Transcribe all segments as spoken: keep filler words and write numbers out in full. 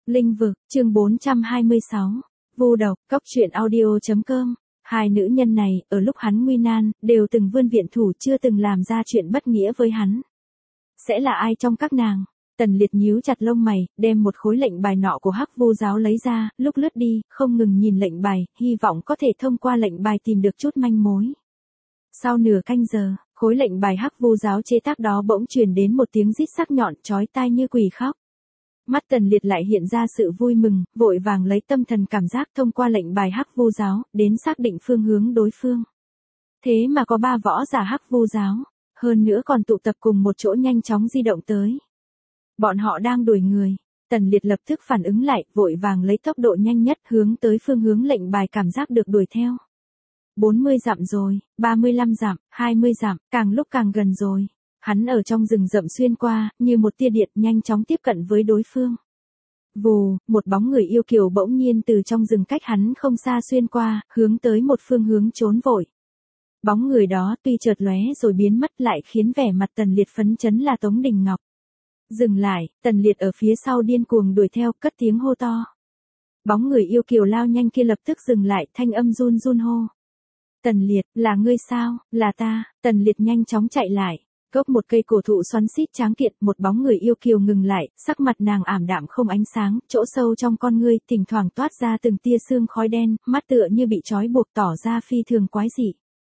Linh vực, chương bốn trăm hai mươi sáu. Vu độc, cóc truyện audio chấm com. Hai nữ nhân này, ở lúc hắn nguy nan, đều từng vươn viện thủ chưa từng làm ra chuyện bất nghĩa với hắn. Sẽ là ai trong các nàng? Tần Liệt nhíu chặt lông mày, đem một khối lệnh bài nọ của Hắc Vu giáo lấy ra, lúc lướt đi, không ngừng nhìn lệnh bài, hy vọng có thể thông qua lệnh bài tìm được chút manh mối. Sau nửa canh giờ, khối lệnh bài Hắc Vu giáo chế tác đó bỗng truyền đến một tiếng rít sắc nhọn chói tai như quỷ khóc. Mắt Tần Liệt lại hiện ra sự vui mừng, vội vàng lấy tâm thần cảm giác thông qua lệnh bài Hắc Vu giáo, đến xác định phương hướng đối phương. Thế mà có ba võ giả Hắc Vu giáo, hơn nữa còn tụ tập cùng một chỗ nhanh chóng di động tới. Bọn họ đang đuổi người. Tần Liệt lập tức phản ứng lại, vội vàng lấy tốc độ nhanh nhất hướng tới phương hướng lệnh bài cảm giác được đuổi theo. bốn mươi dặm rồi, ba mươi lăm dặm, hai mươi dặm, càng lúc càng gần rồi. Hắn ở trong rừng rậm xuyên qua, như một tia điện nhanh chóng tiếp cận với đối phương. Vù, một bóng người yêu kiều bỗng nhiên từ trong rừng cách hắn không xa xuyên qua, hướng tới một phương hướng trốn vội. Bóng người đó tuy chợt lóe rồi biến mất lại khiến vẻ mặt Tần Liệt phấn chấn là Tống Đình Ngọc. Dừng lại, Tần Liệt ở phía sau điên cuồng đuổi theo, cất tiếng hô to. Bóng người yêu kiều lao nhanh kia lập tức dừng lại, thanh âm run run hô. Tần Liệt, là ngươi sao? Là ta. Tần Liệt nhanh chóng chạy lại. Gốc một cây cổ thụ xoắn xít tráng kiện, một bóng người yêu kiều ngừng lại, sắc mặt nàng ảm đạm không ánh sáng, chỗ sâu trong con ngươi thỉnh thoảng toát ra từng tia sương khói đen, mắt tựa như bị trói buộc tỏ ra phi thường quái dị.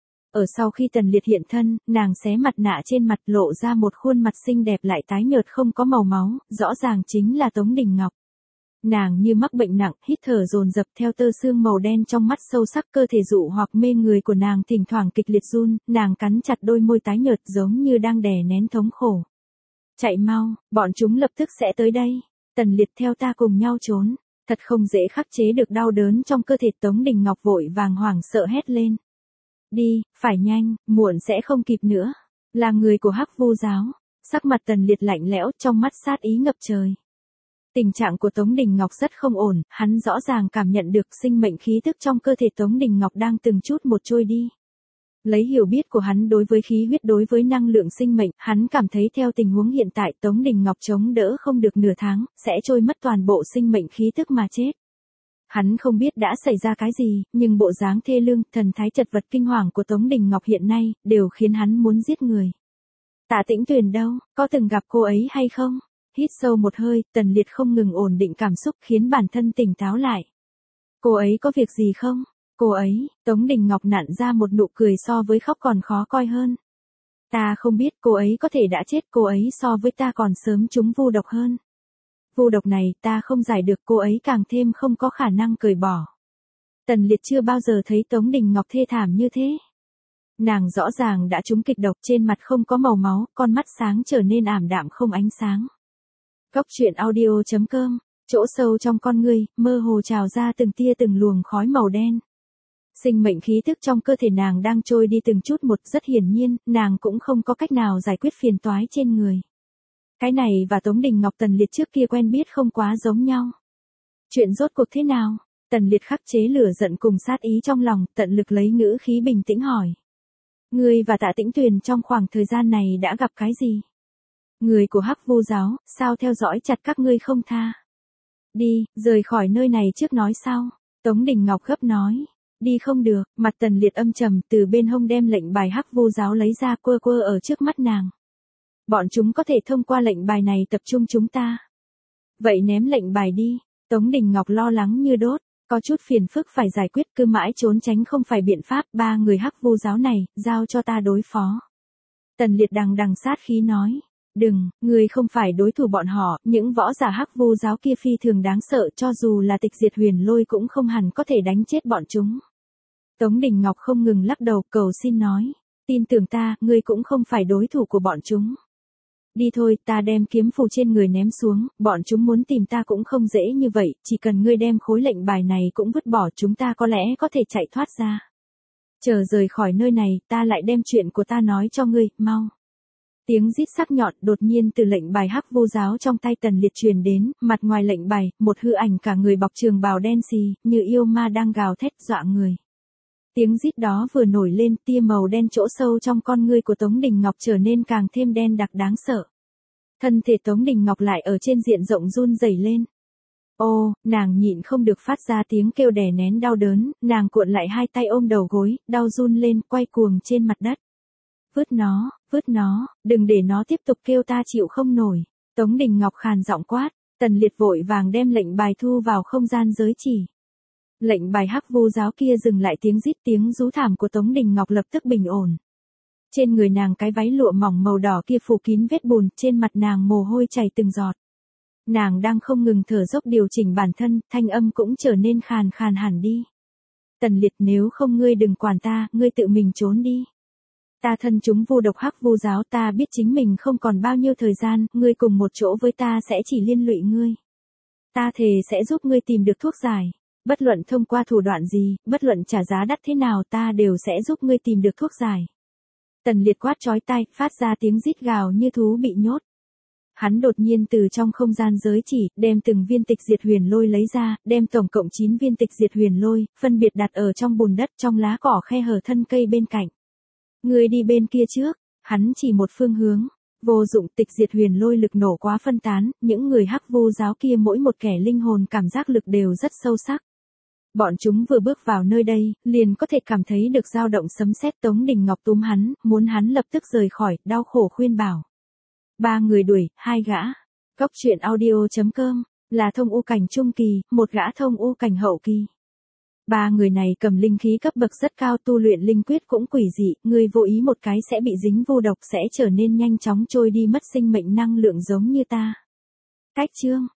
Ở sau khi Tần Liệt hiện thân, nàng xé mặt nạ trên mặt lộ ra một khuôn mặt xinh đẹp lại tái nhợt không có màu máu, rõ ràng chính là Tống Đình Ngọc. Nàng như mắc bệnh nặng, hít thở dồn dập theo tơ xương màu đen trong mắt sâu sắc, cơ thể dụ hoặc mê người của nàng thỉnh thoảng kịch liệt run, nàng cắn chặt đôi môi tái nhợt giống như đang đè nén thống khổ. Chạy mau, bọn chúng lập tức sẽ tới đây. Tần Liệt theo ta cùng nhau trốn. Thật không dễ khắc chế được đau đớn trong cơ thể. Tống Đình Ngọc vội vàng hoảng sợ hét lên. Đi, phải nhanh, muộn sẽ không kịp nữa. Là người của Hắc Vu giáo. Sắc mặt Tần Liệt lạnh lẽo, trong mắt sát ý ngập trời. Tình trạng của Tống Đình Ngọc rất không ổn, hắn rõ ràng cảm nhận được sinh mệnh khí tức trong cơ thể Tống Đình Ngọc đang từng chút một trôi đi. Lấy hiểu biết của hắn đối với khí huyết, đối với năng lượng sinh mệnh, hắn cảm thấy theo tình huống hiện tại Tống Đình Ngọc chống đỡ không được nửa tháng, sẽ trôi mất toàn bộ sinh mệnh khí tức mà chết. Hắn không biết đã xảy ra cái gì, nhưng bộ dáng thê lương, thần thái chật vật kinh hoàng của Tống Đình Ngọc hiện nay, đều khiến hắn muốn giết người. Tạ Tĩnh Tuyền đâu, có từng gặp cô ấy hay không? Hít sâu một hơi, Tần Liệt không ngừng ổn định cảm xúc khiến bản thân tỉnh táo lại. Cô ấy có việc gì không? Cô ấy, Tống Đình Ngọc nặn ra một nụ cười so với khóc còn khó coi hơn. Ta không biết cô ấy có thể đã chết, cô ấy so với ta còn sớm trúng vu độc hơn. Vu độc này ta không giải được, cô ấy càng thêm không có khả năng cởi bỏ. Tần Liệt chưa bao giờ thấy Tống Đình Ngọc thê thảm như thế. Nàng rõ ràng đã trúng kịch độc, trên mặt không có màu máu, con mắt sáng trở nên ảm đạm không ánh sáng. Cóc truyện audio chấm com, chỗ sâu trong con ngươi, mơ hồ trào ra từng tia từng luồng khói màu đen. Sinh mệnh khí tức trong cơ thể nàng đang trôi đi từng chút một, rất hiển nhiên, nàng cũng không có cách nào giải quyết phiền toái trên người. Cái này và Tống Đình Ngọc Tần Liệt trước kia quen biết không quá giống nhau. Chuyện rốt cuộc thế nào? Tần Liệt khắc chế lửa giận cùng sát ý trong lòng, tận lực lấy ngữ khí bình tĩnh hỏi. Ngươi và Tạ Tĩnh Tuyền trong khoảng thời gian này đã gặp cái gì? Người của Hắc Vu giáo, sao theo dõi chặt các ngươi không tha? Đi, rời khỏi nơi này trước nói sau. Tống Đình Ngọc gấp nói. Đi không được, mặt Tần Liệt âm trầm, từ bên hông đem lệnh bài Hắc Vu giáo lấy ra quơ quơ ở trước mắt nàng. Bọn chúng có thể thông qua lệnh bài này tập trung chúng ta. Vậy ném lệnh bài đi. Tống Đình Ngọc lo lắng như đốt, có chút phiền phức phải giải quyết, cứ mãi trốn tránh không phải biện pháp, ba người Hắc Vu giáo này, giao cho ta đối phó. Tần Liệt đằng đằng sát khí nói. Đừng, người không phải đối thủ bọn họ, những võ giả Hắc Vu giáo kia phi thường đáng sợ, cho dù là Tịch Diệt Huyền Lôi cũng không hẳn có thể đánh chết bọn chúng. Tống Đình Ngọc không ngừng lắc đầu cầu xin nói, tin tưởng ta, ngươi cũng không phải đối thủ của bọn chúng. Đi thôi, ta đem kiếm phù trên người ném xuống, bọn chúng muốn tìm ta cũng không dễ như vậy, chỉ cần ngươi đem khối lệnh bài này cũng vứt bỏ, chúng ta có lẽ có thể chạy thoát ra. Chờ rời khỏi nơi này, ta lại đem chuyện của ta nói cho ngươi, mau. Tiếng rít sắc nhọn đột nhiên từ lệnh bài Hắc Vu giáo trong tay Tần Liệt truyền đến, mặt ngoài lệnh bài, một hư ảnh cả người bọc trường bào đen xì, như yêu ma đang gào thét dọa người. Tiếng rít đó vừa nổi lên, tia màu đen chỗ sâu trong con ngươi của Tống Đình Ngọc trở nên càng thêm đen đặc đáng sợ. Thân thể Tống Đình Ngọc lại ở trên diện rộng run rẩy lên. Ô, nàng nhịn không được phát ra tiếng kêu đè nén đau đớn, nàng cuộn lại hai tay ôm đầu gối, đau run lên, quay cuồng trên mặt đất. Vứt nó, vứt nó, đừng để nó tiếp tục kêu, ta chịu không nổi. Tống Đình Ngọc khàn giọng quát, Tần Liệt vội vàng đem lệnh bài thu vào không gian giới chỉ. Lệnh bài hắc vu giáo kia dừng lại, tiếng rít tiếng rú thảm của Tống Đình Ngọc lập tức bình ổn. Trên người nàng cái váy lụa mỏng màu đỏ kia phủ kín vết bùn, trên mặt nàng mồ hôi chảy từng giọt. Nàng đang không ngừng thở dốc điều chỉnh bản thân, thanh âm cũng trở nên khàn khàn hẳn đi. Tần Liệt, nếu không ngươi đừng quản ta, ngươi tự mình trốn đi. Ta thân chúng vu độc hắc vu giáo, ta biết chính mình không còn bao nhiêu thời gian, ngươi cùng một chỗ với ta sẽ chỉ liên lụy ngươi. Ta thề sẽ giúp ngươi tìm được thuốc giải. Bất luận thông qua thủ đoạn gì, bất luận trả giá đắt thế nào, ta đều sẽ giúp ngươi tìm được thuốc giải. Tần Liệt quát chói tai, phát ra tiếng rít gào như thú bị nhốt. Hắn đột nhiên từ trong không gian giới chỉ, đem từng viên tịch diệt huyền lôi lấy ra, đem tổng cộng chín viên tịch diệt huyền lôi, phân biệt đặt ở trong bùn đất, trong lá cỏ khe hở thân cây bên cạnh. Ngươi đi bên kia trước, hắn chỉ một phương hướng. Vô dụng, tịch diệt huyền lôi lực nổ quá phân tán, những người hắc vu giáo kia mỗi một kẻ linh hồn cảm giác lực đều rất sâu sắc. Bọn chúng vừa bước vào nơi đây, liền có thể cảm thấy được dao động sấm sét. Tống Đình Ngọc túm hắn, muốn hắn lập tức rời khỏi, đau khổ khuyên bảo. Ba người đuổi, hai gã. Góc truyện audio chấm com, là thông u cảnh trung kỳ, một gã thông u cảnh hậu kỳ. Ba người này cầm linh khí cấp bậc rất cao, tu luyện linh quyết cũng quỷ dị, người vô ý một cái sẽ bị dính vu độc, sẽ trở nên nhanh chóng trôi đi mất sinh mệnh năng lượng giống như ta. Cách chương